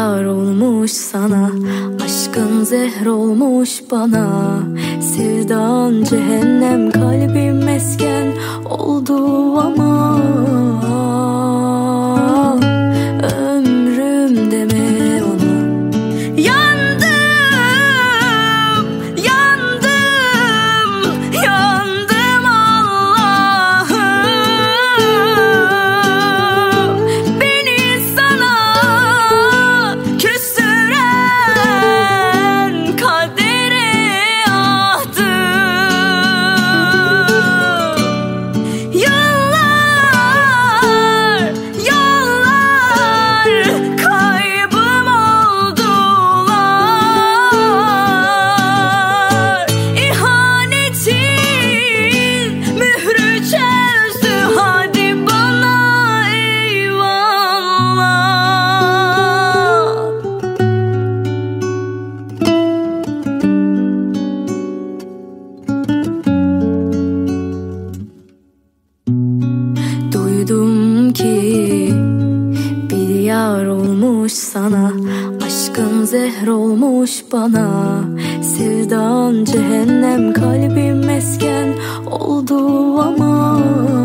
yar olmuş sana, aşkın zehr olmuş bana. Sevdan cehennem, kalbim mesken oldu ama ömrüm deme ona. Yandım, yandım, yandım Allah'ım. Beni sana küstüren kadere ahdım. Yıllar, yıllar kaybım oldular. İhanetin mührü çözdü, hadi bana eyvallah. Duydum ki bir yar olmuş sana, aşkın zehr olmuş bana. Sevdan cehennem, kalbim mesken oldu ama